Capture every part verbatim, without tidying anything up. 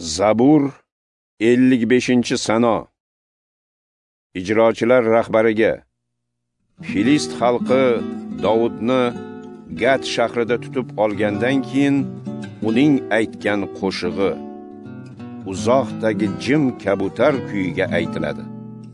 Zabur ellik beshinchi Sano. Ijrochilar rahbariga: Filist xalqi Davudni Gat shahrida tutib olgandan keyin uning aytgan qo'shig'i uzoqdagi jim kabutar kuyiga aytiladi.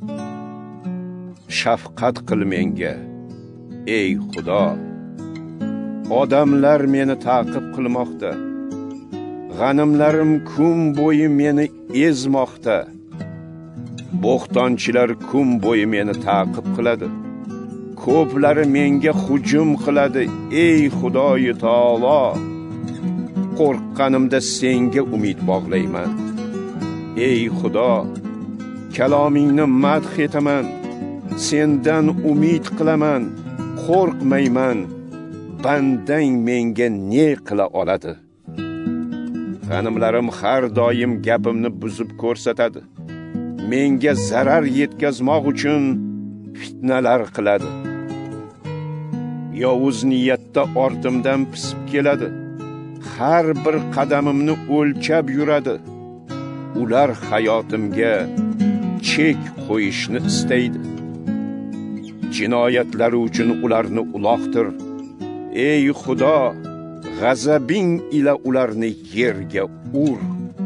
Shafqat qil menga, ey Xudo. Odamlar meni ta'qib qilmoqda. G'animlarim kun bo'yi meni ezmoqda. Bo'xtonchilar kun bo'yi meni ta'qib qiladi. Ko'plari menga hujum qiladi. Ey Xudoy taolo, qo'rqqanimda senga umid bog'layman. Ey Xudo, kalomingni madh etaman. Sendan umid qilaman, qo'rqmayman. Bandang menga ne qila oladi? G'animlarim har doim gapimni buzib ko'rsatadi. Menga zarar yetkazmoq uchun fitnalar qiladi. Yovuz niyatda ortimdan pisib keladi. Har bir qadamimni o'lchab yuradi. Ular hayotimga chek qo'yishni istaydi. Jinoyatlari uchun ularni uloqtir. Ey Xudo, g'azabing ila ularni yerga ur.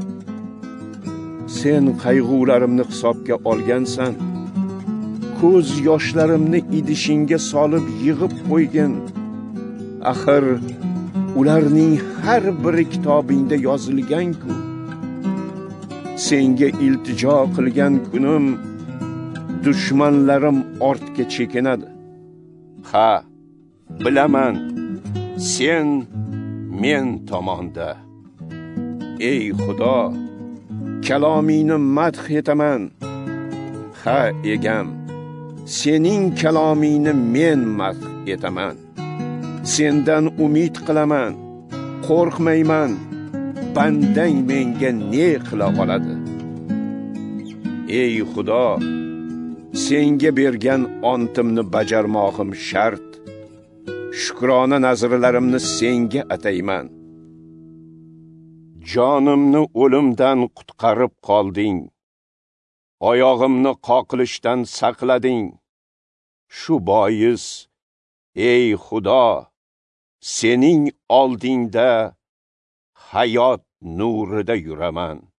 Sen qayg'ularimni hisobga olgansan. Ko'z yoshlarimni idishingga solib yig'ib qo'ygin. Axir ularning har biri kitobingda yozilgan-ku. Senga iltijo qilgan kunim dushmanlarim ortga chekinadi. Ha, bilaman, sen men tomonda. Ey Xudo, kalomingni madh etaman. Ha, egam, sening kalomingni men madh etaman. Sendan umid qilaman, qo'rqmayman. Bandang menga ne qila oladi? Ey Xudo, senga bergan ontimni bajarmoqim shart. Shukrona nazrlarimni senga atayman. Jonimni o'limdan qutqarib qolding. Oyog'imni qoqilishdan saqlading. Shu bois, ey Xudo, sening oldingda hayot nurida yuraman.